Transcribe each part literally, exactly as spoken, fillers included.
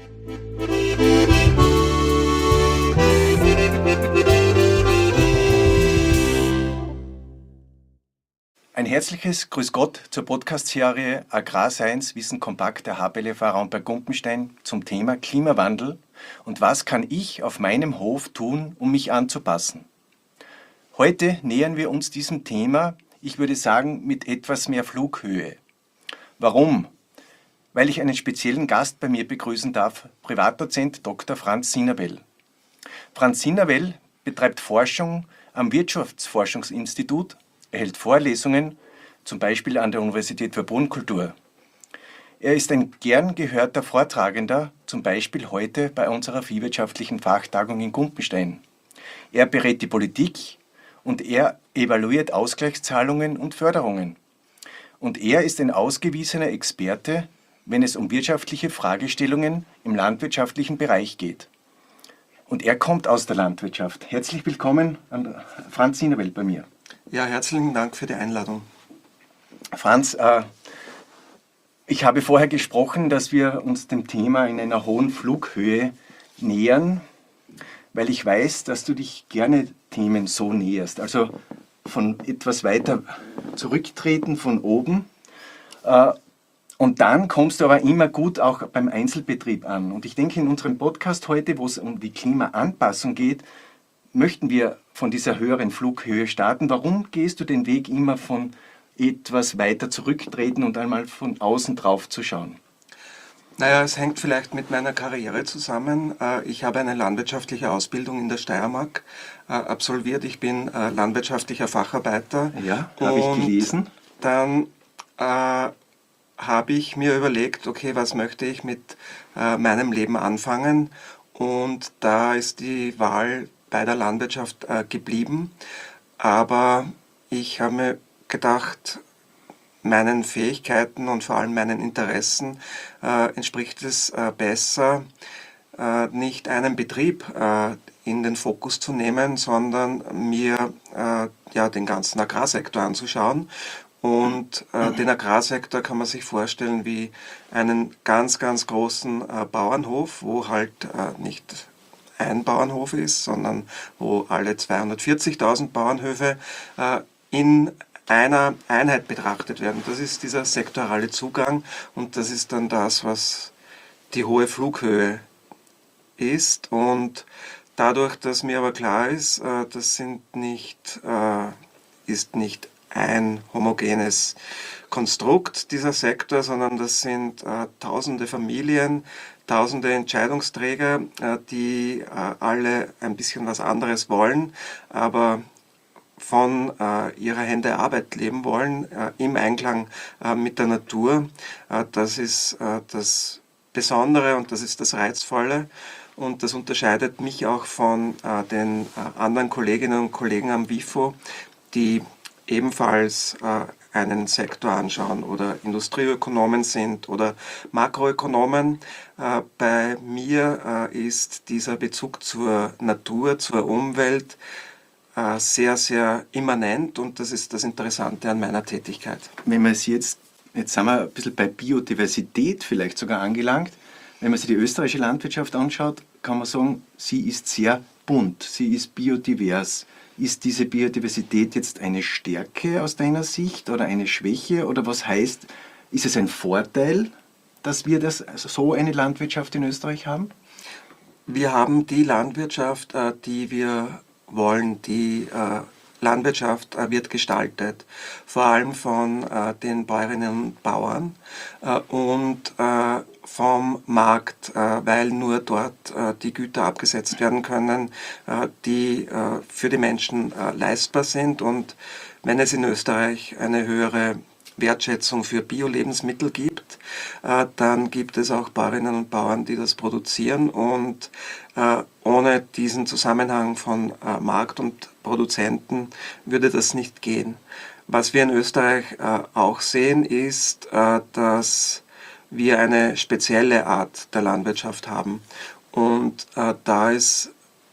Ein herzliches Grüß Gott zur Podcast-Serie Agrarscience Wissen kompakt der H P L F A-Raum bei Gumpenstein zum Thema Klimawandel und was kann ich auf meinem Hof tun, um mich anzupassen. Heute nähern wir uns diesem Thema, ich würde sagen, mit etwas mehr Flughöhe. Warum? Weil ich einen speziellen Gast bei mir begrüßen darf, Privatdozent Doktor Franz Sinnerwell. Franz Sinnerwell betreibt Forschung am Wirtschaftsforschungsinstitut. Er hält Vorlesungen, zum Beispiel an der Universität für Bodenkultur. Er ist ein gern gehörter Vortragender, zum Beispiel heute bei unserer viehwirtschaftlichen Fachtagung in Gumpenstein. Er berät die Politik und er evaluiert Ausgleichszahlungen und Förderungen. Und er ist ein ausgewiesener Experte, wenn es um wirtschaftliche Fragestellungen im landwirtschaftlichen Bereich geht. Und er kommt aus der Landwirtschaft. Herzlich willkommen an Franz Sinnerwell bei mir. Ja, herzlichen Dank für die Einladung. Franz, äh, ich habe vorher gesprochen, dass wir uns dem Thema in einer hohen Flughöhe nähern, weil ich weiß, dass du dich gerne Themen so näherst. Also von etwas weiter zurücktreten, von oben. Äh, und dann kommst du aber immer gut auch beim Einzelbetrieb an. Und ich denke, in unserem Podcast heute, wo es um die Klimaanpassung geht, möchten wir von dieser höheren Flughöhe starten. Warum gehst du den Weg immer von etwas weiter zurücktreten und einmal von außen drauf zu schauen? Naja, es hängt vielleicht mit meiner Karriere zusammen. Ich habe eine landwirtschaftliche Ausbildung in der Steiermark absolviert. Ich bin landwirtschaftlicher Facharbeiter. Ja, habe ich gelesen. Dann äh, habe ich mir überlegt, okay, was möchte ich mit äh, meinem Leben anfangen? Und da ist die Wahl bei der Landwirtschaft äh, geblieben, aber ich habe mir gedacht, meinen Fähigkeiten und vor allem meinen Interessen äh, entspricht es äh, besser, äh, nicht einen Betrieb äh, in den Fokus zu nehmen, sondern mir äh, ja, den ganzen Agrarsektor anzuschauen. Und äh, den Agrarsektor kann man sich vorstellen wie einen ganz, ganz großen äh, Bauernhof, wo halt äh, nicht ein Bauernhof ist, sondern wo alle zweihundertvierzigtausend Bauernhöfe äh, in einer Einheit betrachtet werden. Das ist dieser sektorale Zugang und das ist dann das, was die hohe Flughöhe ist. Und dadurch, dass mir aber klar ist, äh, das sind nicht, äh, ist nicht ein homogenes Konstrukt, dieser Sektor, sondern das sind äh, tausende Familien, tausende Entscheidungsträger, äh, die äh, alle ein bisschen was anderes wollen, aber von äh, ihrer Hände Arbeit leben wollen, äh, im Einklang äh, mit der Natur. Äh, das ist äh, das Besondere und das ist das Reizvolle. Und das unterscheidet mich auch von äh, den äh, anderen Kolleginnen und Kollegen am WIFO, die ebenfalls äh, einen Sektor anschauen oder Industrieökonomen sind oder Makroökonomen. Äh, bei mir äh, ist dieser Bezug zur Natur, zur Umwelt äh, sehr, sehr immanent und das ist das Interessante an meiner Tätigkeit. Wenn man es jetzt, jetzt sind wir ein bisschen bei Biodiversität vielleicht sogar angelangt, wenn man sich die österreichische Landwirtschaft anschaut, kann man sagen, sie ist sehr bunt, sie ist biodivers. Ist diese Biodiversität jetzt eine Stärke aus deiner Sicht oder eine Schwäche? Oder was heißt, ist es ein Vorteil, dass wir das, also so eine Landwirtschaft in Österreich haben? Wir haben die Landwirtschaft, die wir wollen. Die Landwirtschaft wird gestaltet, vor allem von den Bäuerinnen und Bauern und vom Markt, weil nur dort die Güter abgesetzt werden können, die für die Menschen leistbar sind. Und wenn es in Österreich eine höhere Wertschätzung für Bio-Lebensmittel gibt, dann gibt es auch Bäuerinnen und Bauern, die das produzieren und ohne diesen Zusammenhang von Markt und Produzenten würde das nicht gehen. Was wir in Österreich auch sehen, ist, dass wir eine spezielle Art der Landwirtschaft haben und da ist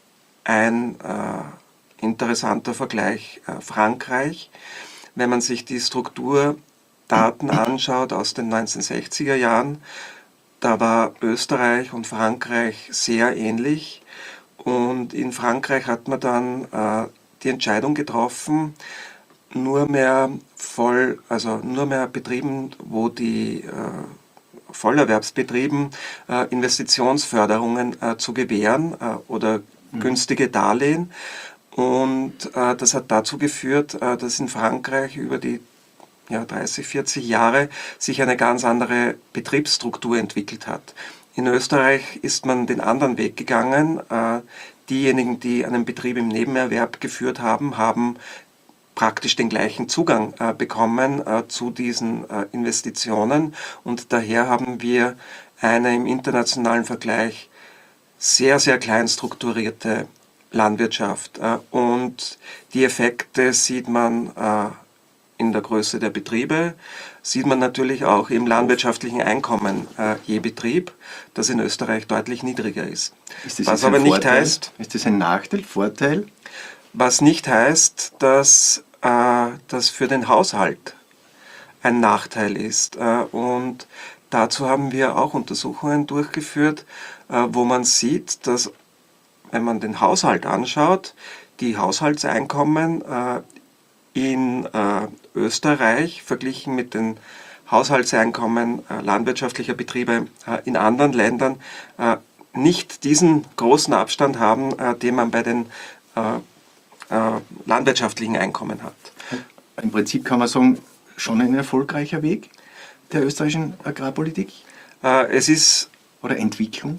ein interessanter Vergleich Frankreich. Wenn man sich die Strukturdaten anschaut aus den neunzehnhundertsechziger Jahren, da war Österreich und Frankreich sehr ähnlich. Und in Frankreich hat man dann äh, die Entscheidung getroffen, nur mehr voll, also nur mehr Betrieben, wo die äh, Vollerwerbsbetrieben äh, Investitionsförderungen äh, zu gewähren äh, oder mhm. günstige Darlehen. Und äh, das hat dazu geführt, äh, dass in Frankreich über die ja, dreißig, vierzig Jahre sich eine ganz andere Betriebsstruktur entwickelt hat. In Österreich ist man den anderen Weg gegangen. Äh, diejenigen, die einen Betrieb im Nebenerwerb geführt haben, haben praktisch den gleichen Zugang äh, bekommen äh, zu diesen äh, Investitionen, und daher haben wir eine im internationalen Vergleich sehr, sehr klein strukturierte Landwirtschaft. Äh, und die Effekte sieht man äh, in der Größe der Betriebe, sieht man natürlich auch im landwirtschaftlichen Einkommen äh, je Betrieb, das in Österreich deutlich niedriger ist. Ist das Was aber nicht Vorteil? heißt... Ist das ein Nachteil, Vorteil? Was nicht heißt, dass äh, das für den Haushalt ein Nachteil ist. Äh, und dazu haben wir auch Untersuchungen durchgeführt, äh, wo man sieht, dass, wenn man den Haushalt anschaut, die Haushaltseinkommen äh, in äh, Österreich verglichen mit den Haushaltseinkommen äh, landwirtschaftlicher Betriebe äh, in anderen Ländern äh, nicht diesen großen Abstand haben, äh, den man bei den äh, äh, landwirtschaftlichen Einkommen hat. Im Prinzip kann man sagen, schon ein erfolgreicher Weg der österreichischen Agrarpolitik? Äh, es ist... Oder Entwicklung?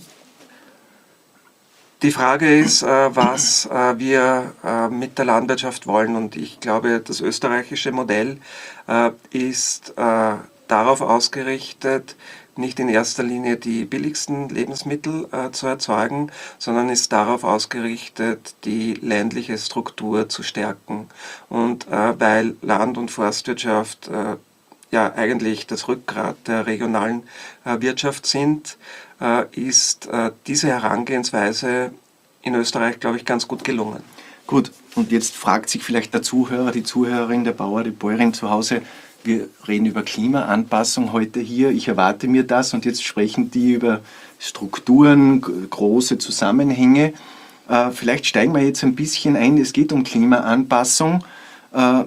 Die Frage ist, äh, was äh, wir äh, mit der Landwirtschaft wollen, und ich glaube, das österreichische Modell äh, ist äh, darauf ausgerichtet, nicht in erster Linie die billigsten Lebensmittel äh, zu erzeugen, sondern ist darauf ausgerichtet, die ländliche Struktur zu stärken. Und äh, weil Land- und Forstwirtschaft äh, ja eigentlich das Rückgrat der regionalen äh, Wirtschaft sind, äh, ist äh, diese Herangehensweise in Österreich, glaube ich, ganz gut gelungen. Gut, und jetzt fragt sich vielleicht der Zuhörer, die Zuhörerin, der Bauer, die Bäuerin zu Hause, wir reden über Klimaanpassung heute hier, ich erwarte mir das, und jetzt sprechen die über Strukturen, große Zusammenhänge. Äh, vielleicht steigen wir jetzt ein bisschen ein, es geht um Klimaanpassung. Äh,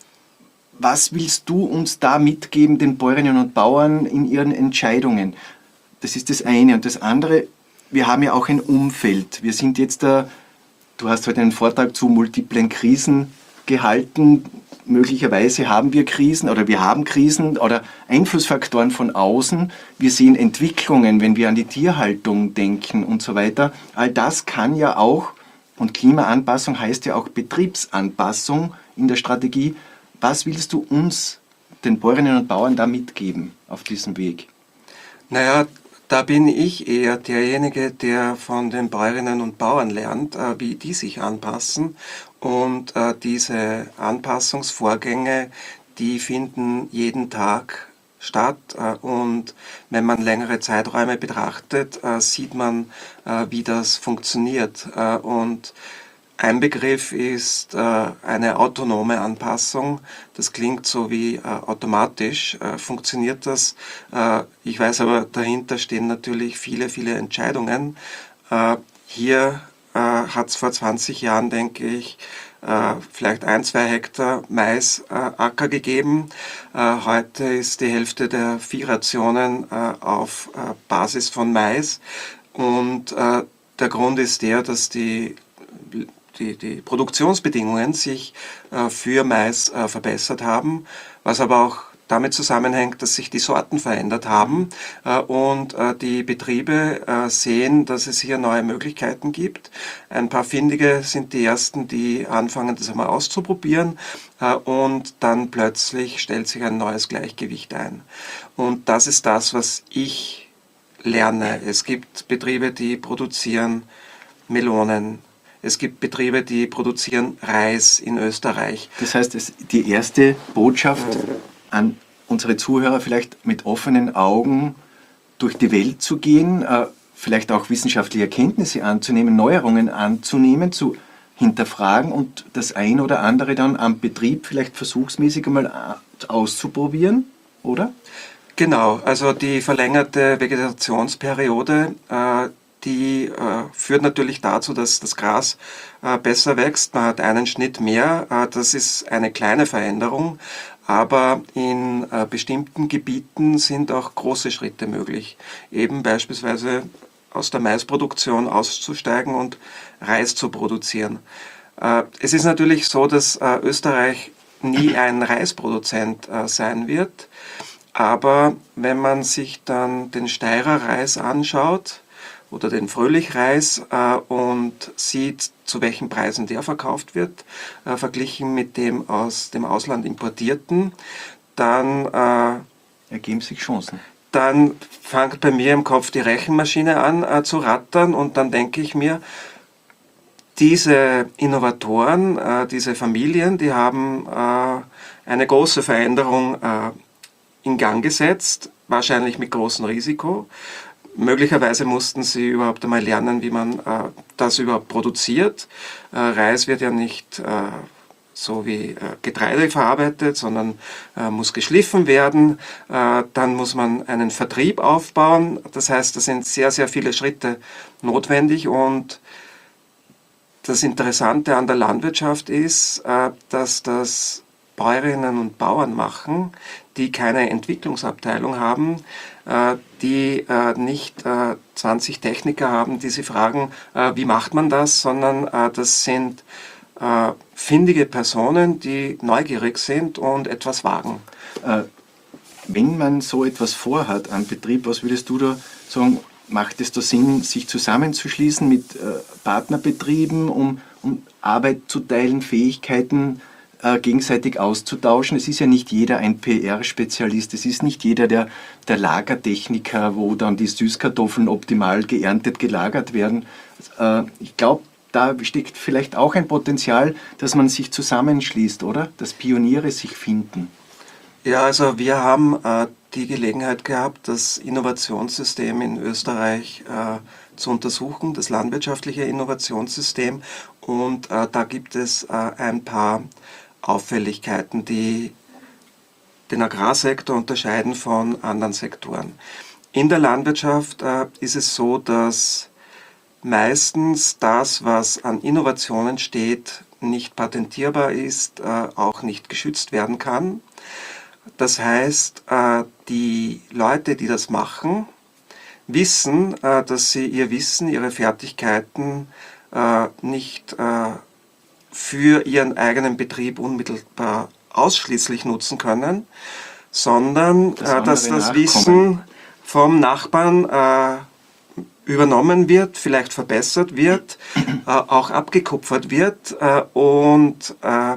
was willst du uns da mitgeben, den Bäuerinnen und Bauern in ihren Entscheidungen? Das ist das eine. Und das andere, wir haben ja auch ein Umfeld. Wir sind jetzt da, du hast heute einen Vortrag zu multiplen Krisen gehalten. Möglicherweise haben wir Krisen oder wir haben Krisen oder Einflussfaktoren von außen. Wir sehen Entwicklungen, wenn wir an die Tierhaltung denken und so weiter. All das kann ja auch, und Klimaanpassung heißt ja auch Betriebsanpassung in der Strategie. Was willst du uns, den Bäuerinnen und Bauern, da mitgeben auf diesem Weg? Naja, da bin ich eher derjenige, der von den Bäuerinnen und Bauern lernt, äh, wie die sich anpassen. Und äh, diese Anpassungsvorgänge, die finden jeden Tag statt. Äh, und wenn man längere Zeiträume betrachtet, äh, sieht man, äh, wie das funktioniert. Äh, und ein Begriff ist äh, eine autonome Anpassung. Das klingt so wie äh, automatisch. Äh, funktioniert das? Äh, ich weiß aber, dahinter stehen natürlich viele, viele Entscheidungen. Äh, hier äh, hat es vor zwanzig Jahren, denke ich, äh, vielleicht ein, zwei Hektar Maisacker äh, gegeben. Äh, heute ist die Hälfte der Viehrationen äh, auf äh, Basis von Mais. Und äh, der Grund ist der, dass die Die, die Produktionsbedingungen sich äh, für Mais äh, verbessert haben, was aber auch damit zusammenhängt, dass sich die Sorten verändert haben äh, und äh, die Betriebe äh, sehen, dass es hier neue Möglichkeiten gibt. Ein paar Findige sind die ersten, die anfangen, das einmal auszuprobieren, äh, und dann plötzlich stellt sich ein neues Gleichgewicht ein. Und das ist das, was ich lerne. Es gibt Betriebe, die produzieren Melonen. Es gibt Betriebe, die produzieren Reis in Österreich. Das heißt, es, die erste Botschaft an unsere Zuhörer, vielleicht mit offenen Augen durch die Welt zu gehen, äh, vielleicht auch wissenschaftliche Erkenntnisse anzunehmen, Neuerungen anzunehmen, zu hinterfragen und das ein oder andere dann am Betrieb vielleicht versuchsmäßig einmal auszuprobieren, oder? Genau, also die verlängerte Vegetationsperiode, äh, die äh, führt natürlich dazu, dass das Gras äh, besser wächst. Man hat einen Schnitt mehr. Äh, das ist eine kleine Veränderung, aber in äh, bestimmten Gebieten sind auch große Schritte möglich. Eben beispielsweise aus der Maisproduktion auszusteigen und Reis zu produzieren. Äh, es ist natürlich so, dass äh, Österreich nie ein Reisproduzent äh, sein wird. Aber wenn man sich dann den Steirer Reis anschaut oder den Fröhlich-Reis äh, und sieht, zu welchen Preisen der verkauft wird, äh, verglichen mit dem aus dem Ausland importierten, dann äh, ergeben sich Chancen. Dann fängt bei mir im Kopf die Rechenmaschine an äh, zu rattern und dann denke ich mir, diese Innovatoren, äh, diese Familien, die haben äh, eine große Veränderung äh, in Gang gesetzt, wahrscheinlich mit großem Risiko. Möglicherweise mussten sie überhaupt einmal lernen, wie man äh, das überhaupt produziert. Äh, Reis wird ja nicht äh, so wie äh, Getreide verarbeitet, sondern äh, muss geschliffen werden. Äh, dann muss man einen Vertrieb aufbauen. Das heißt, da sind sehr, sehr viele Schritte notwendig. Und das Interessante an der Landwirtschaft ist, äh, dass das Bäuerinnen und Bauern machen, die keine Entwicklungsabteilung haben, äh, die äh, nicht äh, zwanzig Techniker haben, die sie fragen, äh, wie macht man das, sondern äh, das sind äh, findige Personen, die neugierig sind und etwas wagen. Äh, wenn man so etwas vorhat am Betrieb, was würdest du da sagen, macht es da Sinn, sich zusammenzuschließen mit äh, Partnerbetrieben, um, um Arbeit zu teilen, Fähigkeiten äh, gegenseitig auszutauschen? Es ist ja nicht jeder ein P R-Spezialist, es ist nicht jeder der, der Lagertechniker, wo dann die Süßkartoffeln optimal geerntet, gelagert werden. Äh, ich glaube, da steckt vielleicht auch ein Potenzial, dass man sich zusammenschließt, oder? Dass Pioniere sich finden. Ja, also wir haben äh, die Gelegenheit gehabt, das Innovationssystem in Österreich äh, zu untersuchen, das landwirtschaftliche Innovationssystem. Und äh, da gibt es äh, ein paar Auffälligkeiten, die den Agrarsektor unterscheiden von anderen Sektoren. In der Landwirtschaft äh, ist es so, dass meistens das, was an Innovationen steht, nicht patentierbar ist, äh, auch nicht geschützt werden kann. Das heißt, äh, die Leute, die das machen, wissen, äh, dass sie ihr Wissen, ihre Fertigkeiten äh, nicht äh, für ihren eigenen Betrieb unmittelbar ausschließlich nutzen können, sondern das äh, dass das nachkommen. Wissen vom Nachbarn äh, übernommen wird, vielleicht verbessert wird, äh, auch abgekupfert wird äh, und äh,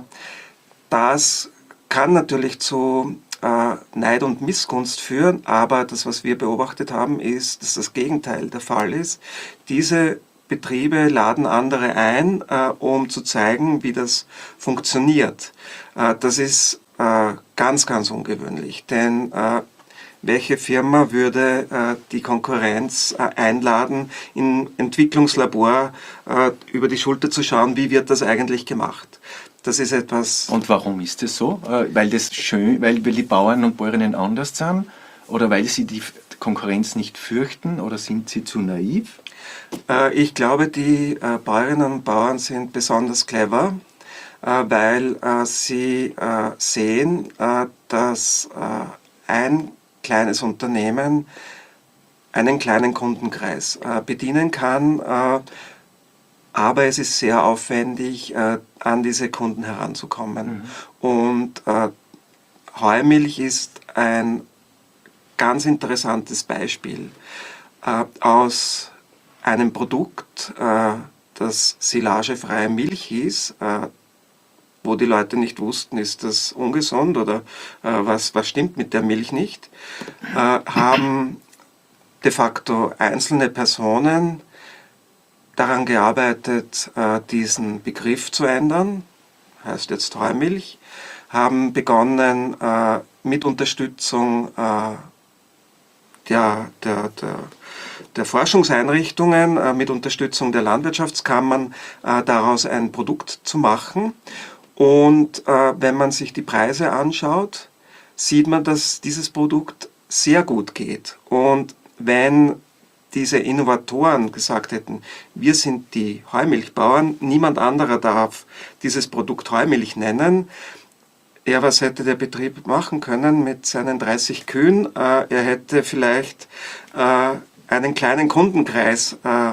das kann natürlich zu äh, Neid und Missgunst führen, aber das, was wir beobachtet haben, ist, dass das Gegenteil der Fall ist. Diese Betriebe laden andere ein, äh, um zu zeigen, wie das funktioniert. Äh, das ist äh, ganz, ganz ungewöhnlich, denn äh, welche Firma würde äh, die Konkurrenz äh, einladen, im Entwicklungslabor äh, über die Schulter zu schauen, wie wird das eigentlich gemacht? Das ist etwas. Und warum ist das so? Äh, weil das schön, weil, weil die Bauern und Bäuerinnen anders sind? Oder weil sie die Konkurrenz nicht fürchten? Oder sind sie zu naiv? Äh, ich glaube, die äh, Bäuerinnen und Bauern sind besonders clever, äh, weil äh, sie äh, sehen, äh, dass äh, ein kleines Unternehmen einen kleinen Kundenkreis äh, bedienen kann, äh, aber es ist sehr aufwendig, äh, an diese Kunden heranzukommen. Mhm. Und äh, Heumilch ist ein ganz interessantes Beispiel äh, aus einem Produkt, äh, das silagefreie Milch hieß, äh, wo die Leute nicht wussten, ist das ungesund oder äh, was, was stimmt mit der Milch nicht, äh, haben de facto einzelne Personen daran gearbeitet, äh, diesen Begriff zu ändern, heißt jetzt Heumilch, haben begonnen äh, mit Unterstützung äh, der, der, der, der Forschungseinrichtungen, äh, mit Unterstützung der Landwirtschaftskammern äh, daraus ein Produkt zu machen. Und äh, wenn man sich die Preise anschaut, sieht man, dass dieses Produkt sehr gut geht und wenn diese Innovatoren gesagt hätten, wir sind die Heumilchbauern, niemand anderer darf dieses Produkt Heumilch nennen. Ja, was hätte der Betrieb machen können mit seinen dreißig Kühen? Äh, er hätte vielleicht äh, einen kleinen Kundenkreis äh,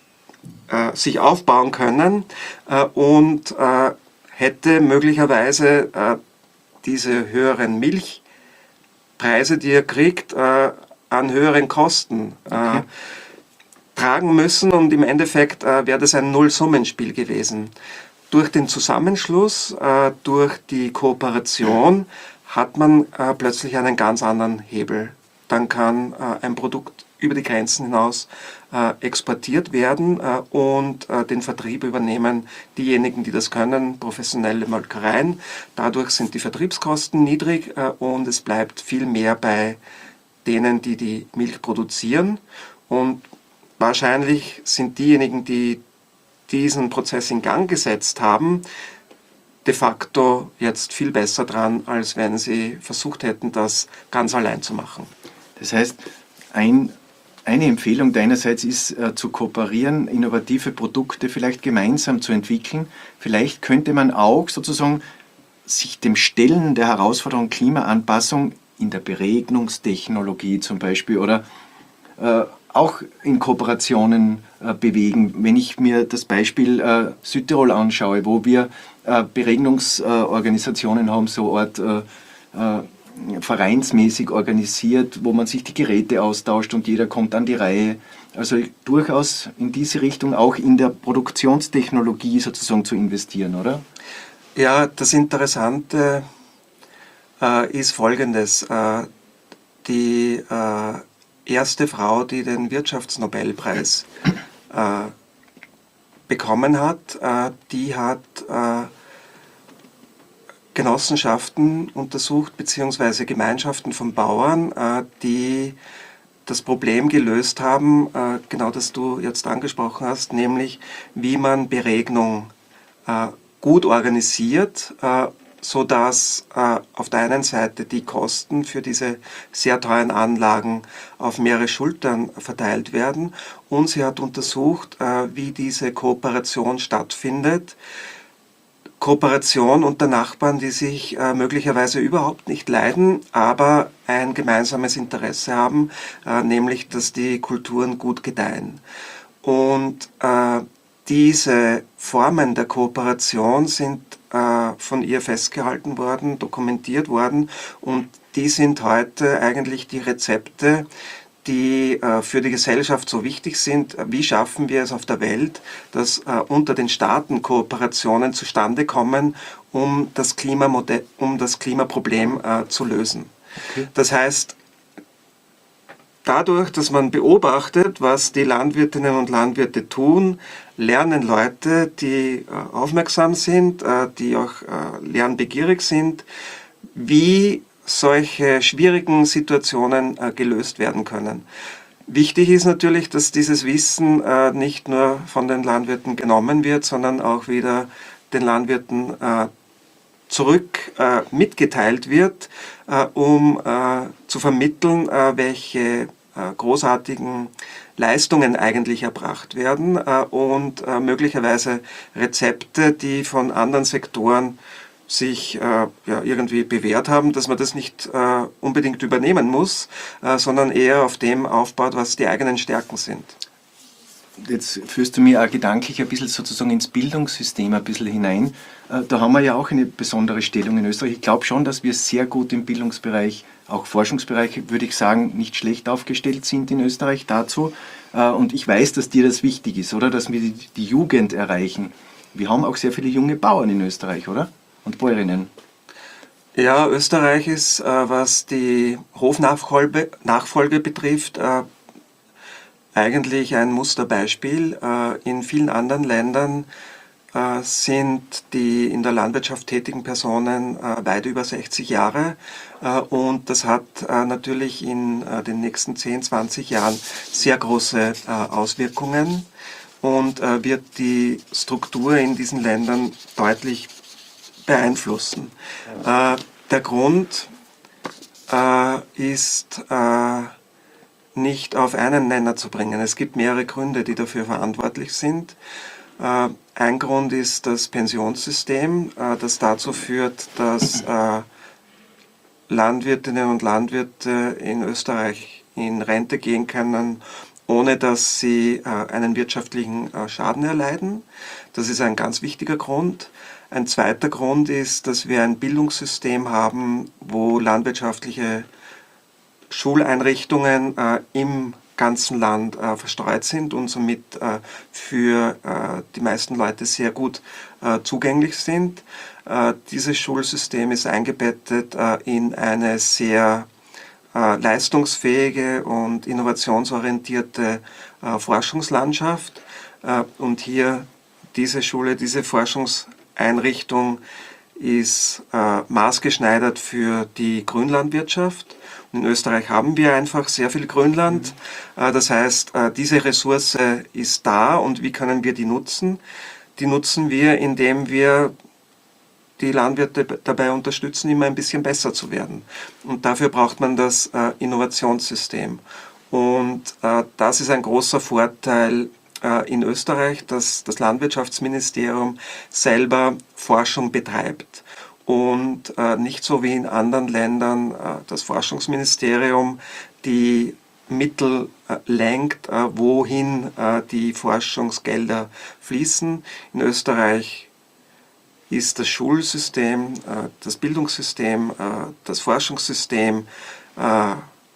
äh, sich aufbauen können äh, und äh, hätte möglicherweise äh, diese höheren Milchpreise, die er kriegt, äh, an höheren Kosten äh, okay. tragen müssen und im Endeffekt äh, wäre das ein Nullsummenspiel gewesen. Durch den Zusammenschluss, äh, durch die Kooperation hat man äh, plötzlich einen ganz anderen Hebel. Dann kann äh, ein Produkt über die Grenzen hinaus äh, exportiert werden äh, und äh, den Vertrieb übernehmen diejenigen, die das können, professionelle Molkereien. Dadurch sind die Vertriebskosten niedrig äh, und es bleibt viel mehr bei denen, die die Milch produzieren. Und wahrscheinlich sind diejenigen, die diesen Prozess in Gang gesetzt haben, de facto jetzt viel besser dran, als wenn sie versucht hätten, das ganz allein zu machen. Das heißt, ein, eine Empfehlung deinerseits ist äh, zu kooperieren, innovative Produkte vielleicht gemeinsam zu entwickeln. Vielleicht könnte man auch sozusagen sich dem Stellen der Herausforderung Klimaanpassung in der Beregnungstechnologie zum Beispiel oder äh, auch in Kooperationen äh, bewegen. Wenn ich mir das Beispiel äh, Südtirol anschaue, wo wir äh, Beregnungsorganisationen äh, haben, so Art äh, äh, vereinsmäßig organisiert, wo man sich die Geräte austauscht und jeder kommt an die Reihe. Also durchaus in diese Richtung auch in der Produktionstechnologie sozusagen zu investieren, oder? Ja, das Interessante äh, ist Folgendes. Äh, die äh, erste Frau, die den Wirtschaftsnobelpreis äh, bekommen hat, äh, die hat äh, Genossenschaften untersucht, beziehungsweise Gemeinschaften von Bauern, äh, die das Problem gelöst haben, äh, genau das du jetzt angesprochen hast, nämlich wie man Beregnung äh, gut organisiert, äh, so dass äh, auf der einen Seite die Kosten für diese sehr teuren Anlagen auf mehrere Schultern verteilt werden und sie hat untersucht, äh, wie diese Kooperation stattfindet. Kooperation unter Nachbarn, die sich äh, möglicherweise überhaupt nicht leiden, aber ein gemeinsames Interesse haben, äh, nämlich dass die Kulturen gut gedeihen. Und äh, diese Formen der Kooperation sind äh, von ihr festgehalten worden, dokumentiert worden und die sind heute eigentlich die Rezepte, die äh, für die Gesellschaft so wichtig sind. Wie schaffen wir es auf der Welt, dass äh, unter den Staaten Kooperationen zustande kommen, um das Klimamodell, um das Klimaproblem äh, zu lösen? Okay. Das heißt, dadurch, dass man beobachtet, was die Landwirtinnen und Landwirte tun, lernen Leute, die äh, aufmerksam sind, äh, die auch äh, lernbegierig sind, wie solche schwierigen Situationen äh, gelöst werden können. Wichtig ist natürlich, dass dieses Wissen äh, nicht nur von den Landwirten genommen wird, sondern auch wieder den Landwirten äh, zurück äh, mitgeteilt wird, äh, um äh, zu vermitteln, äh, welche äh, großartigen Leistungen eigentlich erbracht werden äh, und äh, möglicherweise Rezepte, die von anderen Sektoren sich äh, ja, irgendwie bewährt haben, dass man das nicht äh, unbedingt übernehmen muss, äh, sondern eher auf dem aufbaut, was die eigenen Stärken sind. Jetzt führst du mir auch gedanklich ein bisschen sozusagen ins Bildungssystem ein bisschen hinein. Äh, da haben wir ja auch eine besondere Stellung in Österreich. Ich glaube schon, dass wir sehr gut im Bildungsbereich, auch Forschungsbereich, würde ich sagen, nicht schlecht aufgestellt sind in Österreich dazu. Äh, und ich weiß, dass dir das wichtig ist, oder? Dass wir die, die Jugend erreichen. Wir haben auch sehr viele junge Bauern in Österreich, oder? Und Bäuerinnen. Ja, Österreich ist, äh, was die Hofnachfolge Nachfolge betrifft, äh, eigentlich ein Musterbeispiel. Äh, in vielen anderen Ländern äh, sind die in der Landwirtschaft tätigen Personen äh, weit über sechzig Jahre äh, und das hat äh, natürlich in äh, den nächsten zehn, zwanzig Jahren sehr große äh, Auswirkungen und äh, wird die Struktur in diesen Ländern deutlich beeinflussen. Äh, der Grund äh, ist äh, nicht auf einen Nenner zu bringen. Es gibt mehrere Gründe, die dafür verantwortlich sind. Äh, ein Grund ist das Pensionssystem, äh, das dazu führt, dass äh, Landwirtinnen und Landwirte in Österreich in Rente gehen können, ohne dass sie äh, einen wirtschaftlichen äh, Schaden erleiden. Das ist ein ganz wichtiger Grund. Ein zweiter Grund ist, dass wir ein Bildungssystem haben, wo landwirtschaftliche Schuleinrichtungen äh, im ganzen Land äh, verstreut sind und somit äh, für äh, die meisten Leute sehr gut äh, zugänglich sind. Äh, dieses Schulsystem ist eingebettet äh, in eine sehr äh, leistungsfähige und innovationsorientierte äh, Forschungslandschaft. Äh, und hier diese Schule, diese Forschungseinrichtung ist äh, maßgeschneidert für die Grünlandwirtschaft. In Österreich haben wir einfach sehr viel Grünland. Mhm. Das heißt, diese Ressource ist da und wie können wir die nutzen? Die nutzen wir, indem wir die Landwirte dabei unterstützen, immer ein bisschen besser zu werden. Und dafür braucht man das Innovationssystem. Und das ist ein großer Vorteil in Österreich, dass das Landwirtschaftsministerium selber Forschung betreibt. Und äh, nicht so wie in anderen Ländern äh, das Forschungsministerium die Mittel äh, lenkt, äh, wohin äh, die Forschungsgelder fließen. In Österreich ist das Schulsystem, äh, das Bildungssystem, äh, das Forschungssystem äh,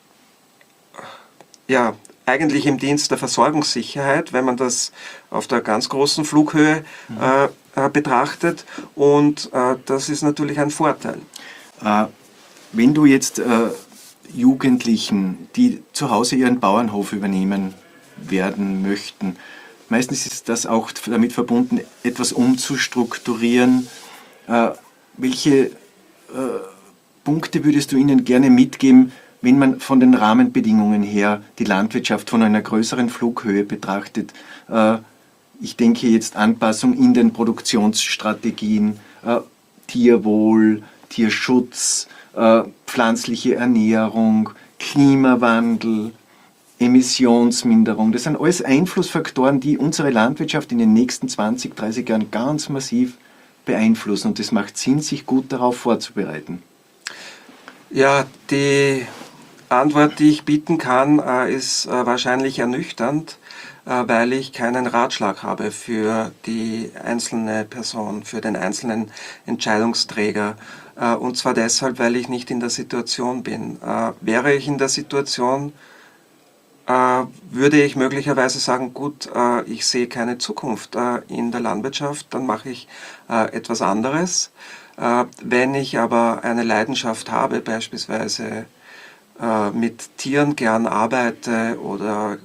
ja, eigentlich im Dienst der Versorgungssicherheit, wenn man das auf der ganz großen Flughöhe äh, äh, betrachtet. Und äh, das ist natürlich ein Vorteil. Äh, wenn du jetzt äh, Jugendlichen, die zu Hause ihren Bauernhof übernehmen werden möchten, meistens ist das auch damit verbunden, etwas umzustrukturieren. Äh, welche äh, Punkte würdest du ihnen gerne mitgeben, wenn man von den Rahmenbedingungen her die Landwirtschaft von einer größeren Flughöhe betrachtet? Äh, ich denke jetzt Anpassung in den Produktionsstrategien, äh, Tierwohl, Tierschutz, äh, pflanzliche Ernährung, Klimawandel, Emissionsminderung. Das sind alles Einflussfaktoren, die unsere Landwirtschaft in den nächsten zwanzig, dreißig Jahren ganz massiv beeinflussen. Und es macht Sinn, sich gut darauf vorzubereiten. Ja, die Antwort, die ich bieten kann, ist wahrscheinlich ernüchternd, weil ich keinen Ratschlag habe für die einzelne Person, für den einzelnen Entscheidungsträger. Und zwar deshalb, weil ich nicht in der Situation bin. Wäre ich in der Situation, würde ich möglicherweise sagen, gut, ich sehe keine Zukunft in der Landwirtschaft, dann mache ich etwas anderes. Wenn ich aber eine Leidenschaft habe, beispielsweise mit Tieren gern arbeite oder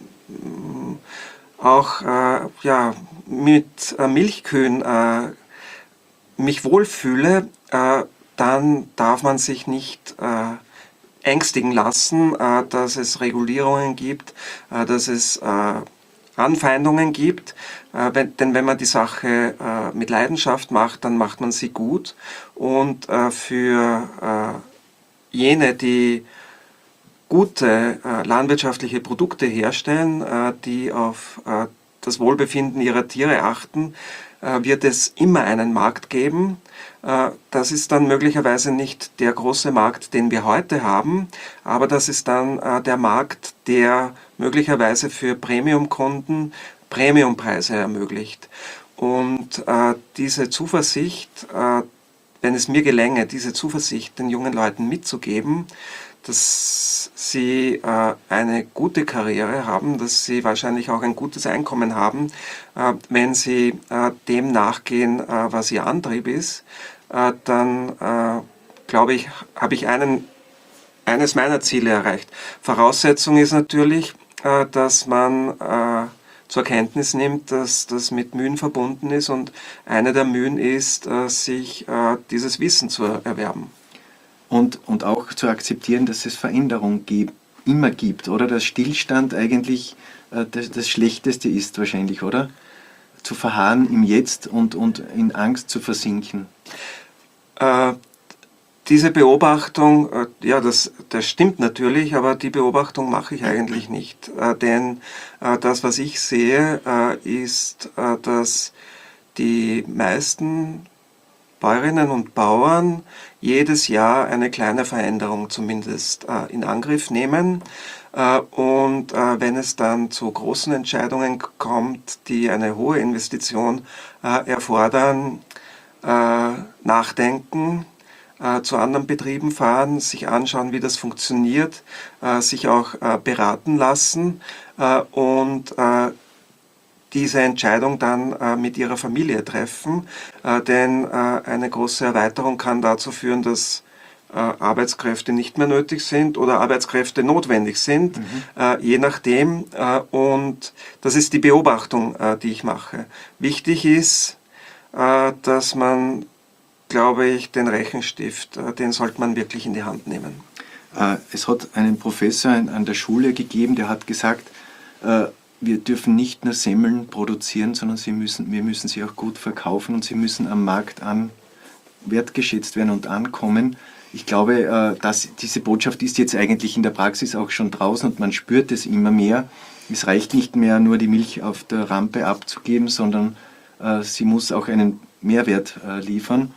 auch äh, ja, mit äh, Milchkühen äh, mich wohlfühle, äh, dann darf man sich nicht äh, ängstigen lassen, äh, dass es Regulierungen gibt, äh, dass es äh, Anfeindungen gibt. Äh, wenn, denn wenn man die Sache äh, mit Leidenschaft macht, dann macht man sie gut. Und äh, für äh, jene, die gute äh, landwirtschaftliche Produkte herstellen, äh, die auf äh, das Wohlbefinden ihrer Tiere achten, äh, wird es immer einen Markt geben. Äh, das ist dann möglicherweise nicht der große Markt, den wir heute haben, aber das ist dann äh, der Markt, der möglicherweise für Premium-Kunden Premiumpreise ermöglicht. Und äh, diese Zuversicht, äh, wenn es mir gelänge, diese Zuversicht den jungen Leuten mitzugeben, dass sie äh, eine gute Karriere haben, dass sie wahrscheinlich auch ein gutes Einkommen haben, äh, wenn sie äh, dem nachgehen, äh, was ihr Antrieb ist, äh, dann äh, glaube ich, habe ich einen, eines meiner Ziele erreicht. Voraussetzung ist natürlich, äh, dass man äh, zur Kenntnis nimmt, dass das mit Mühen verbunden ist und eine der Mühen ist, äh, sich äh, dieses Wissen zu erwerben. Und, und auch zu akzeptieren, dass es Veränderung gibt, immer gibt, oder? Dass Stillstand eigentlich äh, das, das Schlechteste ist wahrscheinlich, oder? Zu verharren im Jetzt und, und in Angst zu versinken. Äh, diese Beobachtung, äh, ja, das, das stimmt natürlich, aber die Beobachtung mache ich eigentlich nicht. Äh, denn äh, das, was ich sehe, äh, ist, äh, dass die meisten Bäuerinnen und Bauern jedes Jahr eine kleine Veränderung zumindest äh, in Angriff nehmen. Äh, und äh, wenn es dann zu großen Entscheidungen kommt, die eine hohe Investition äh, erfordern, äh, nachdenken, äh, zu anderen Betrieben fahren, sich anschauen, wie das funktioniert, äh, sich auch äh, beraten lassen äh, und äh, diese Entscheidung dann äh, mit ihrer Familie treffen, äh, denn äh, eine große Erweiterung kann dazu führen, dass äh, Arbeitskräfte nicht mehr nötig sind oder Arbeitskräfte notwendig sind, mhm. äh, je nachdem. Äh, und das ist die Beobachtung, äh, die ich mache. Wichtig ist, äh, dass man, glaube ich, den Rechenstift, äh, den sollte man wirklich in die Hand nehmen. Äh, es hat einen Professor an der Schule gegeben, der hat gesagt, äh, wir dürfen nicht nur Semmeln produzieren, sondern sie müssen, wir müssen sie auch gut verkaufen und sie müssen am Markt an wertgeschätzt werden und ankommen. Ich glaube, dass diese Botschaft ist jetzt eigentlich in der Praxis auch schon draußen und man spürt es immer mehr. Es reicht nicht mehr nur die Milch auf der Rampe abzugeben, sondern sie muss auch einen Mehrwert liefern.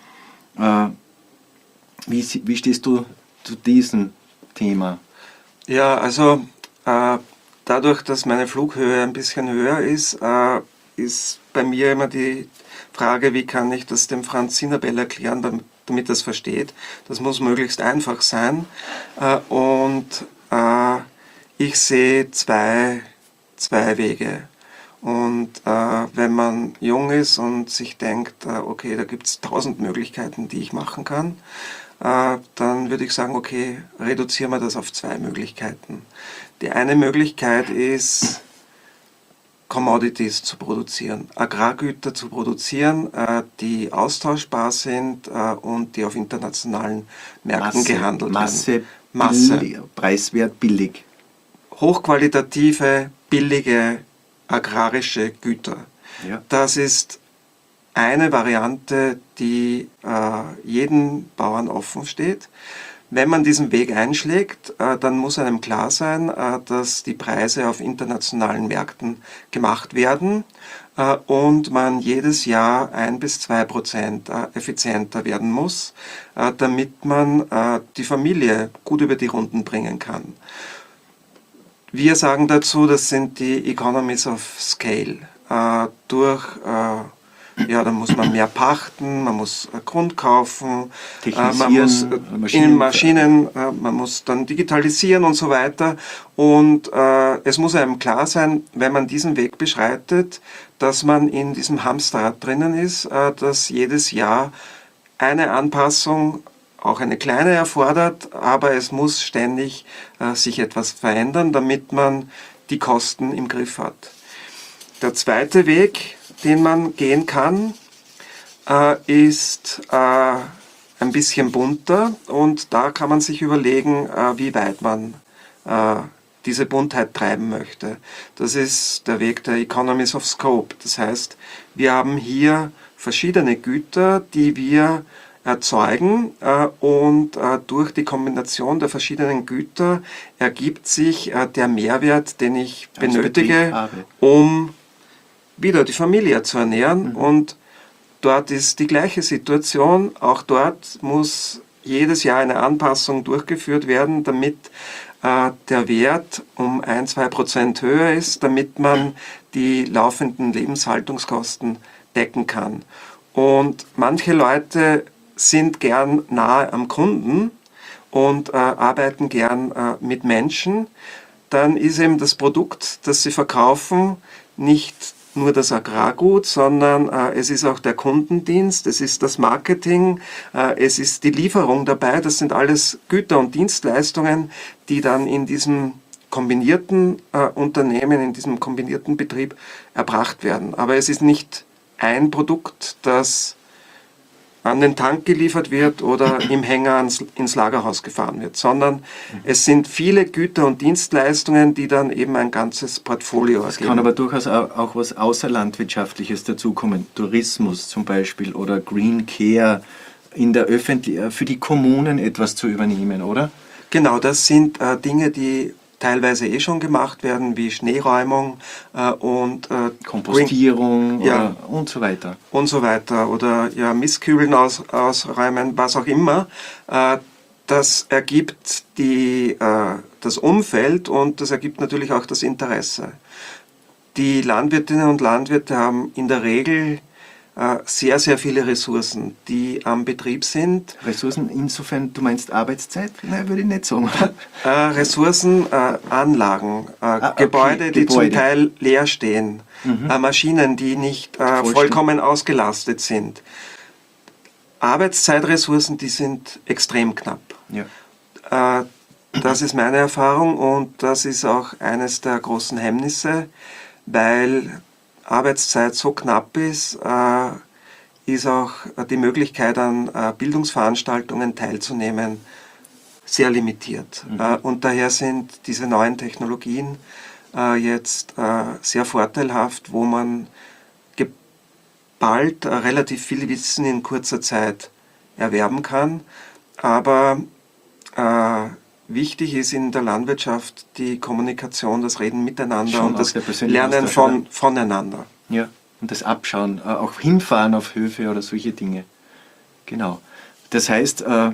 Wie, wie stehst du zu diesem Thema? Ja, also äh dadurch, dass meine Flughöhe ein bisschen höher ist, äh, ist bei mir immer die Frage, wie kann ich das dem Franz Sinabel erklären, damit, damit er es versteht. Das muss möglichst einfach sein. Äh, und äh, ich sehe zwei, zwei Wege. Und äh, wenn man jung ist und sich denkt, äh, okay, da gibt es tausend Möglichkeiten, die ich machen kann, äh, dann würde ich sagen, okay, reduzieren wir das auf zwei Möglichkeiten. Die eine Möglichkeit ist, Commodities zu produzieren, Agrargüter zu produzieren, äh, die austauschbar sind äh, und die auf internationalen Märkten Masse, gehandelt Masse, werden. Masse, billig, preiswert, billig. Hochqualitative, billige agrarische Güter. Ja. Das ist eine Variante, die äh, jeden Bauern offen steht. Wenn man diesen Weg einschlägt, äh, dann muss einem klar sein, äh, dass die Preise auf internationalen Märkten gemacht werden äh, und man jedes Jahr ein bis zwei Prozent äh, effizienter werden muss, äh, damit man äh, die Familie gut über die Runden bringen kann. Wir sagen dazu, das sind die Economies of Scale. Äh, durch äh, Ja, dann muss man mehr pachten, man muss äh, Grund kaufen, äh, man muss äh, Maschinen, in Maschinen, äh, man muss dann digitalisieren und so weiter. Und äh, es muss einem klar sein, wenn man diesen Weg beschreitet, dass man in diesem Hamsterrad drinnen ist, äh, dass jedes Jahr eine Anpassung, auch eine kleine, erfordert, aber es muss ständig äh, sich etwas verändern, damit man die Kosten im Griff hat. Der zweite Weg, den man gehen kann, äh, ist äh, ein bisschen bunter und da kann man sich überlegen, äh, wie weit man äh, diese Buntheit treiben möchte. Das ist der Weg der Economies of Scope. Das heißt, wir haben hier verschiedene Güter, die wir erzeugen äh, und äh, durch die Kombination der verschiedenen Güter ergibt sich äh, der Mehrwert, den ich Als benötige, um wieder die Familie zu ernähren. Mhm. Und dort ist die gleiche Situation. Auch dort muss jedes Jahr eine Anpassung durchgeführt werden, damit äh, der Wert um ein bis zwei Prozent höher ist, damit man die laufenden Lebenshaltungskosten decken kann. Und manche Leute sind gern nahe am Kunden und äh, arbeiten gern äh, mit Menschen. Dann ist eben das Produkt, das sie verkaufen, nicht nur das Agrargut, sondern äh, es ist auch der Kundendienst, es ist das Marketing, äh, es ist die Lieferung dabei. Das sind alles Güter und Dienstleistungen, die dann in diesem kombinierten äh, Unternehmen, in diesem kombinierten Betrieb erbracht werden. Aber es ist nicht ein Produkt, das an den Tank geliefert wird oder im Hänger ans, ins Lagerhaus gefahren wird, sondern mhm. es sind viele Güter und Dienstleistungen, die dann eben ein ganzes Portfolio ergeben. Es kann aber durchaus auch, auch was Außerlandwirtschaftliches dazukommen, Tourismus zum Beispiel oder Green Care, in der Öffentlich- für die Kommunen etwas zu übernehmen, oder? Genau, das sind äh, Dinge, die teilweise eh schon gemacht werden, wie Schneeräumung äh, und äh, Kompostierung Green, ja, oder und so weiter. Und so weiter. Oder ja, Mistkübeln aus, ausräumen, was auch immer. Äh, das ergibt die, äh, das Umfeld und das ergibt natürlich auch das Interesse. Die Landwirtinnen und Landwirte haben in der Regel äh, sehr, sehr viele Ressourcen, die am Betrieb sind. Ressourcen insofern, du meinst Arbeitszeit? Nein, würde ich nicht sagen. Äh, Ressourcen, äh, Anlagen, äh, Ah, okay, Gebäude, die Gebäude. zum Teil leer stehen, Mhm. äh, Maschinen, die nicht äh, Vollständig. vollkommen ausgelastet sind. Arbeitszeitressourcen, die sind extrem knapp. Ja. Äh, das ist meine Erfahrung und das ist auch eines der großen Hemmnisse, weil Arbeitszeit so knapp ist, äh, ist auch die Möglichkeit an äh, Bildungsveranstaltungen teilzunehmen sehr limitiert. Mhm. Äh, und daher sind diese neuen Technologien äh, jetzt äh, sehr vorteilhaft, wo man bald äh, relativ viel Wissen in kurzer Zeit erwerben kann. Aber äh, wichtig ist in der Landwirtschaft die Kommunikation, das Reden miteinander Schon und auch das der persönliche Lernen Austausch, von, oder? voneinander. Ja, und das Abschauen, äh, auch hinfahren auf Höfe oder solche Dinge. Genau. Das heißt, äh,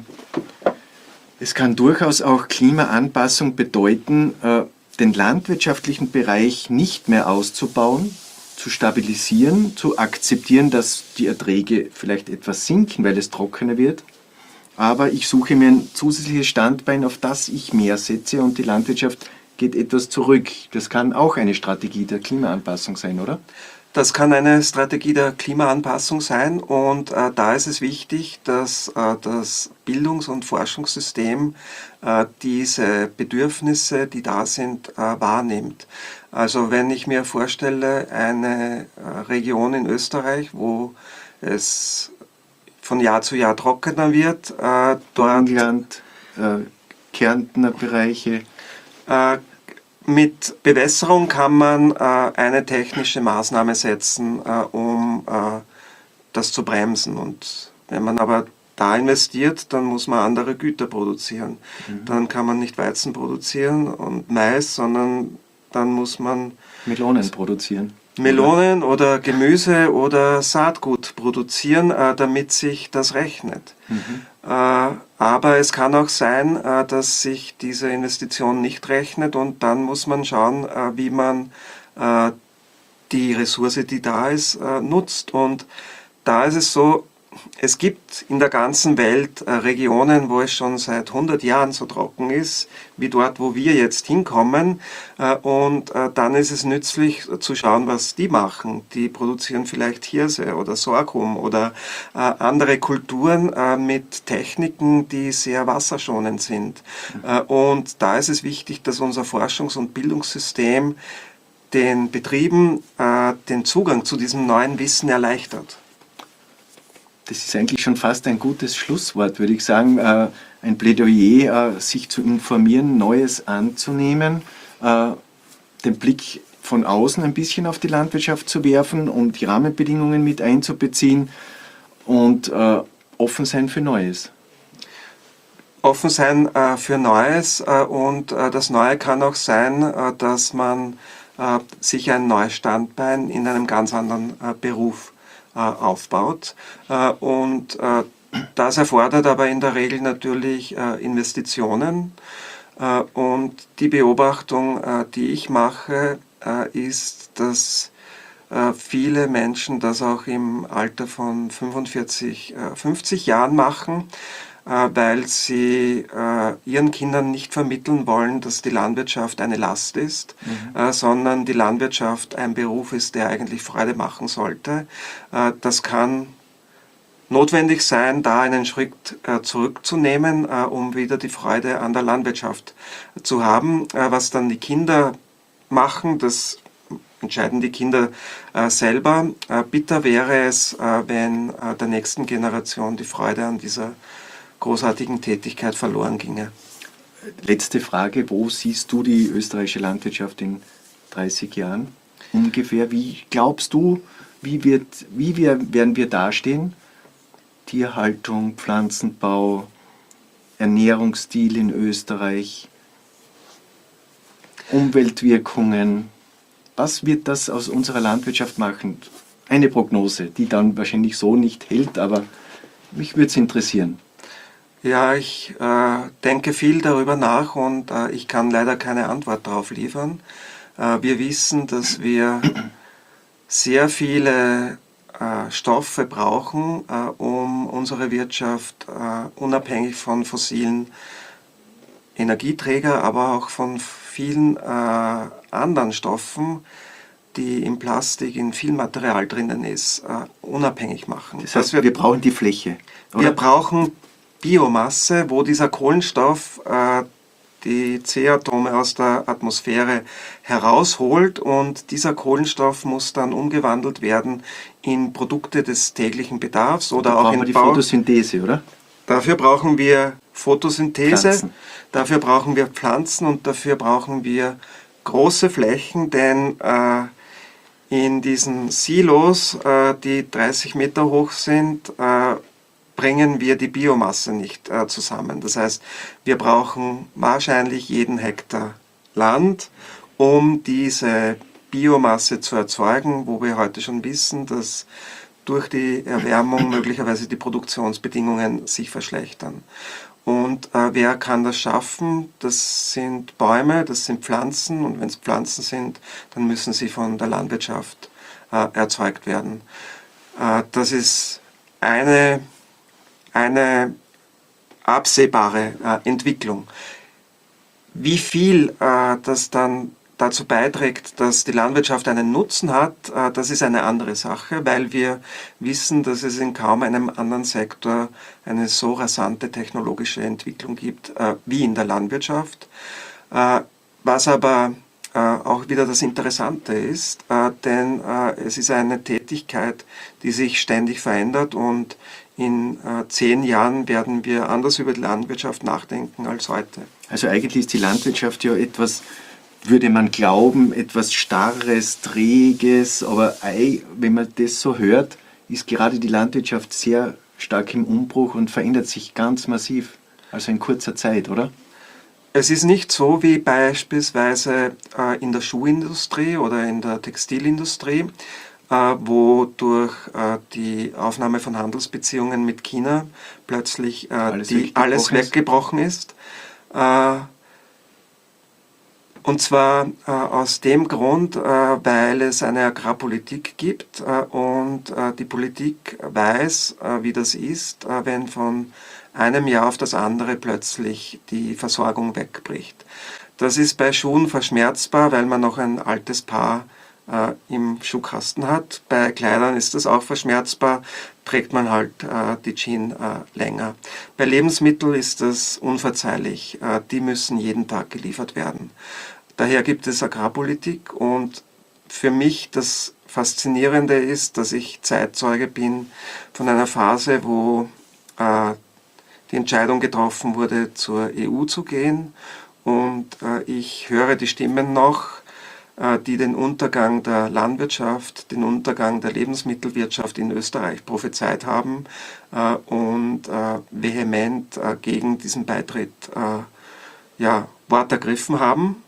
es kann durchaus auch Klimaanpassung bedeuten, äh, den landwirtschaftlichen Bereich nicht mehr auszubauen, zu stabilisieren, zu akzeptieren, dass die Erträge vielleicht etwas sinken, weil es trockener wird. Aber ich suche mir ein zusätzliches Standbein, auf das ich mehr setze und die Landwirtschaft geht etwas zurück. Das kann auch eine Strategie der Klimaanpassung sein, oder? Das kann eine Strategie der Klimaanpassung sein und äh, da ist es wichtig, dass äh, das Bildungs- und Forschungssystem äh, diese Bedürfnisse, die da sind, äh, wahrnimmt. Also wenn ich mir vorstelle, eine äh, Region in Österreich, wo es von Jahr zu Jahr trockener wird, äh, dort Burgenland, äh, Kärntner Bereiche. äh, Mit Bewässerung kann man äh, eine technische Maßnahme setzen, äh, um äh, das zu bremsen. Und wenn man aber da investiert, dann muss man andere Güter produzieren. Mhm. Dann kann man nicht Weizen produzieren und Mais, sondern dann muss man Melonen produzieren. Melonen oder Gemüse oder Saatgut produzieren, äh, damit sich das rechnet. Mhm. Äh, aber es kann auch sein, äh, dass sich diese Investition nicht rechnet und dann muss man schauen, äh, wie man äh, die Ressource, die da ist, äh, nutzt. Und da ist es so, es gibt in der ganzen Welt äh, Regionen, wo es schon seit hundert Jahren so trocken ist, wie dort, wo wir jetzt hinkommen. Äh, und äh, dann ist es nützlich äh, zu schauen, was die machen. Die produzieren vielleicht Hirse oder Sorghum oder äh, andere Kulturen äh, mit Techniken, die sehr wasserschonend sind. Äh, und da ist es wichtig, dass unser Forschungs- und Bildungssystem den Betrieben äh, den Zugang zu diesem neuen Wissen erleichtert. Das ist eigentlich schon fast ein gutes Schlusswort, würde ich sagen. Äh, ein Plädoyer, äh, sich zu informieren, Neues anzunehmen, äh, den Blick von außen ein bisschen auf die Landwirtschaft zu werfen, um die Rahmenbedingungen mit einzubeziehen und äh, offen sein für Neues. Offen sein äh, für Neues äh, und äh, das Neue kann auch sein, äh, dass man äh, sich ein neues Standbein in einem ganz anderen äh, Beruf äh, aufbaut. Äh, und äh, das erfordert aber in der Regel natürlich äh, Investitionen. Äh, und die Beobachtung, äh, die ich mache, äh, ist, dass äh, viele Menschen das auch im Alter von fünfundvierzig, äh, fünfzig Jahren machen, äh, weil sie äh, ihren Kindern nicht vermitteln wollen, dass die Landwirtschaft eine Last ist, mhm. äh, sondern die Landwirtschaft ein Beruf ist, der eigentlich Freude machen sollte. Äh, das kann notwendig sein, da einen Schritt äh, zurückzunehmen, äh, um wieder die Freude an der Landwirtschaft zu haben. Äh, was dann die Kinder machen, das entscheiden die Kinder äh, selber. Äh, bitter wäre es, äh, wenn äh, der nächsten Generation die Freude an dieser großartigen Tätigkeit verloren ginge. Letzte Frage, wo siehst du die österreichische Landwirtschaft in dreißig Jahren ungefähr? Wie glaubst du, wie, wird, wie wir, werden wir dastehen? Tierhaltung, Pflanzenbau, Ernährungsstil in Österreich, Umweltwirkungen. Was wird das aus unserer Landwirtschaft machen? Eine Prognose, die dann wahrscheinlich so nicht hält, aber mich würde es interessieren. Ja, ich äh, denke viel darüber nach und äh, ich kann leider keine Antwort darauf liefern. Äh, wir wissen, dass wir sehr viele äh, Stoffe brauchen, äh, um unsere Wirtschaft äh, unabhängig von fossilen Energieträgern, aber auch von vielen äh, anderen Stoffen, die im Plastik, in viel Material drinnen ist, äh, unabhängig machen. Das heißt, wir, wir brauchen die Fläche. Oder? Wir brauchen Biomasse, wo dieser Kohlenstoff äh, die C Atome aus der Atmosphäre herausholt und dieser Kohlenstoff muss dann umgewandelt werden in Produkte des täglichen Bedarfs oder da auch in wir die Bau Photosynthese, oder? Dafür brauchen wir Photosynthese, Pflanzen. Dafür brauchen wir Pflanzen und dafür brauchen wir große Flächen, denn äh, in diesen Silos, äh, die dreißig Meter hoch sind, äh, bringen wir die Biomasse nicht äh, zusammen. Das heißt, wir brauchen wahrscheinlich jeden Hektar Land, um diese Biomasse zu erzeugen, wo wir heute schon wissen, dass durch die Erwärmung möglicherweise die Produktionsbedingungen sich verschlechtern. Und äh, wer kann das schaffen? Das sind Bäume, das sind Pflanzen und wenn es Pflanzen sind, dann müssen sie von der Landwirtschaft äh, erzeugt werden. Äh, das ist eine eine absehbare äh, Entwicklung. Wie viel äh, das dann dazu beiträgt, dass die Landwirtschaft einen Nutzen hat, äh, das ist eine andere Sache, weil wir wissen, dass es in kaum einem anderen Sektor eine so rasante technologische Entwicklung gibt äh, wie in der Landwirtschaft. Äh, was aber äh, auch wieder das Interessante ist, äh, denn äh, es ist eine Tätigkeit, die sich ständig verändert und in äh, zehn Jahren werden wir anders über die Landwirtschaft nachdenken als heute. Also eigentlich ist die Landwirtschaft ja etwas, würde man glauben, etwas Starres, Träges, aber wenn man das so hört, ist gerade die Landwirtschaft sehr stark im Umbruch und verändert sich ganz massiv, also in kurzer Zeit, oder? Es ist nicht so wie beispielsweise äh, in der Schuhindustrie oder in der Textilindustrie, Uh, wo durch uh, die Aufnahme von Handelsbeziehungen mit China plötzlich uh, alles, die, alles weggebrochen ist. Uh, und zwar uh, aus dem Grund, uh, weil es eine Agrarpolitik gibt uh, und uh, die Politik weiß, uh, wie das ist, uh, wenn von einem Jahr auf das andere plötzlich die Versorgung wegbricht. Das ist bei Schuhen verschmerzbar, weil man noch ein altes Paar Äh, im Schuhkasten hat. Bei Kleidern ist das auch verschmerzbar, trägt man halt äh, die Jeans äh, länger. Bei Lebensmitteln ist das unverzeihlich. Äh, die müssen jeden Tag geliefert werden. Daher gibt es Agrarpolitik und für mich das Faszinierende ist, dass ich Zeitzeuge bin von einer Phase, wo äh, die Entscheidung getroffen wurde, zur E U zu gehen und äh, ich höre die Stimmen noch, die den Untergang der Landwirtschaft, den Untergang der Lebensmittelwirtschaft in Österreich prophezeit haben äh, und äh, vehement äh, gegen diesen Beitritt äh, ja, Wort ergriffen haben.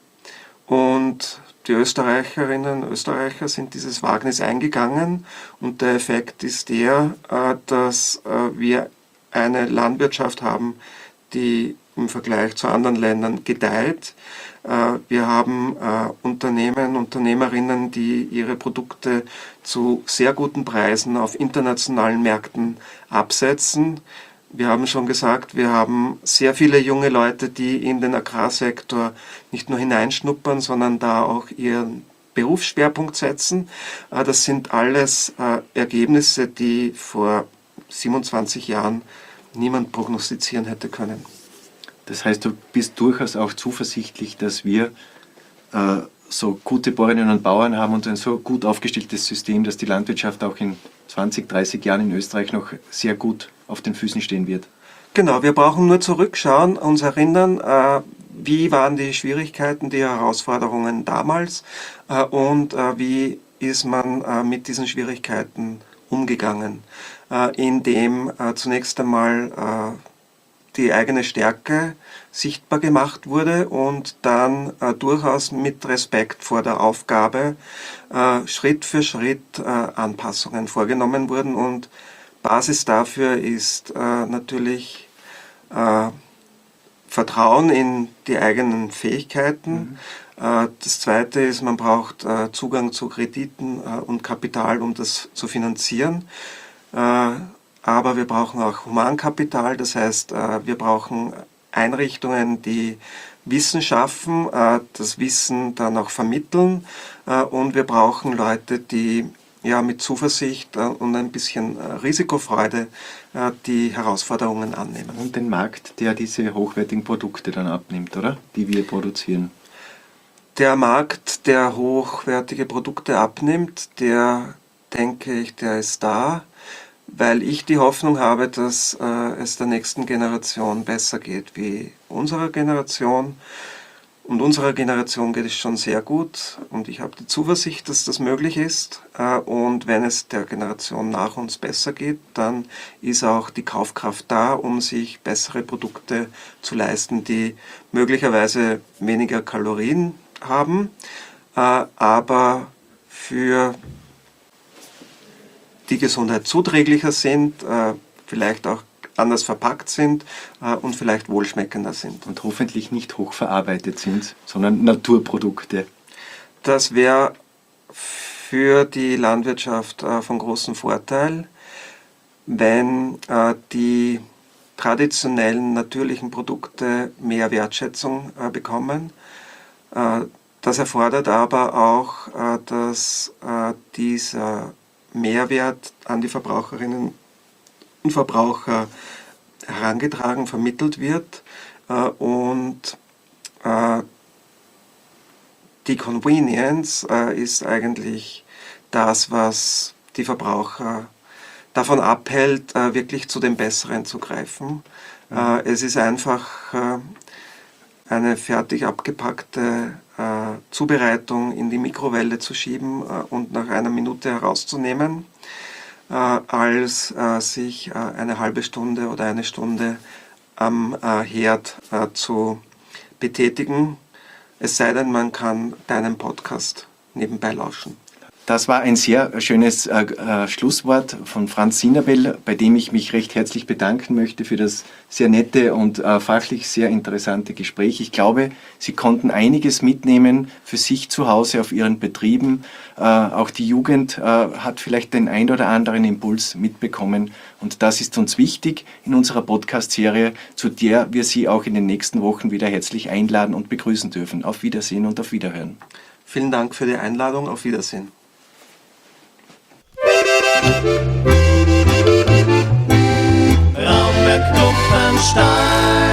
Und die Österreicherinnen und Österreicher sind dieses Wagnis eingegangen und der Effekt ist der, äh, dass äh, wir eine Landwirtschaft haben, die im Vergleich zu anderen Ländern gedeiht. Wir haben Unternehmen, Unternehmerinnen, die ihre Produkte zu sehr guten Preisen auf internationalen Märkten absetzen. Wir haben schon gesagt, wir haben sehr viele junge Leute, die in den Agrarsektor nicht nur hineinschnuppern, sondern da auch ihren Berufsschwerpunkt setzen. Das sind alles Ergebnisse, die vor siebenundzwanzig Jahren niemand prognostizieren hätte können. Das heißt, du bist durchaus auch zuversichtlich, dass wir äh, so gute Bäuerinnen und Bauern haben und ein so gut aufgestelltes System, dass die Landwirtschaft auch in zwanzig, dreißig Jahren in Österreich noch sehr gut auf den Füßen stehen wird. Genau, wir brauchen nur zurückschauen, uns erinnern, äh, wie waren die Schwierigkeiten, die Herausforderungen damals äh, und äh, wie ist man äh, mit diesen Schwierigkeiten umgegangen, äh, indem äh, zunächst einmal äh, die eigene Stärke sichtbar gemacht wurde und dann äh, durchaus mit Respekt vor der Aufgabe äh, Schritt für Schritt äh, Anpassungen vorgenommen wurden. Und Basis dafür ist äh, natürlich äh, Vertrauen in die eigenen Fähigkeiten. Mhm. Äh, das Zweite ist, man braucht äh, Zugang zu Krediten äh, und Kapital, um das zu finanzieren. Äh, aber wir brauchen auch Humankapital, das heißt, äh, wir brauchen Einrichtungen, die Wissen schaffen, äh, das Wissen dann auch vermitteln, äh, und wir brauchen Leute, die ja mit Zuversicht äh, und ein bisschen äh, Risikofreude äh, die Herausforderungen annehmen. Und den Markt, der diese hochwertigen Produkte dann abnimmt, oder? Die wir produzieren. Der Markt, der hochwertige Produkte abnimmt, der, denke ich, der ist da, weil ich die Hoffnung habe, dass äh, es der nächsten Generation besser geht wie unserer Generation. Und unserer Generation geht es schon sehr gut und ich habe die Zuversicht, dass das möglich ist. Äh, und wenn es der Generation nach uns besser geht, dann ist auch die Kaufkraft da, um sich bessere Produkte zu leisten, die möglicherweise weniger Kalorien haben, äh, aber für die Gesundheit zuträglicher sind, äh, vielleicht auch anders verpackt sind äh, und vielleicht wohlschmeckender sind. Und hoffentlich nicht hochverarbeitet sind, sondern Naturprodukte. Das wäre für die Landwirtschaft äh, von großem Vorteil, wenn äh, die traditionellen natürlichen Produkte mehr Wertschätzung äh, bekommen. Äh, das erfordert aber auch, äh, dass äh, dieser Mehrwert an die Verbraucherinnen und Verbraucher herangetragen, vermittelt wird äh, und äh, die Convenience äh, ist eigentlich das, was die Verbraucher davon abhält, äh, wirklich zu dem Besseren zu greifen. Mhm. Äh, es ist einfach äh, eine fertig abgepackte äh, Zubereitung in die Mikrowelle zu schieben äh, und nach einer Minute herauszunehmen, äh, als äh, sich äh, eine halbe Stunde oder eine Stunde am äh, Herd äh, zu betätigen. Es sei denn, man kann deinen Podcast nebenbei lauschen. Das war ein sehr schönes äh, äh, Schlusswort von Franz Sinabel, bei dem ich mich recht herzlich bedanken möchte für das sehr nette und äh, fachlich sehr interessante Gespräch. Ich glaube, Sie konnten einiges mitnehmen für sich zu Hause auf Ihren Betrieben. Äh, auch die Jugend äh, hat vielleicht den ein oder anderen Impuls mitbekommen. Und das ist uns wichtig in unserer Podcast-Serie, zu der wir Sie auch in den nächsten Wochen wieder herzlich einladen und begrüßen dürfen. Auf Wiedersehen und auf Wiederhören. Vielen Dank für die Einladung. Auf Wiedersehen. Raumberg Klumpenstein.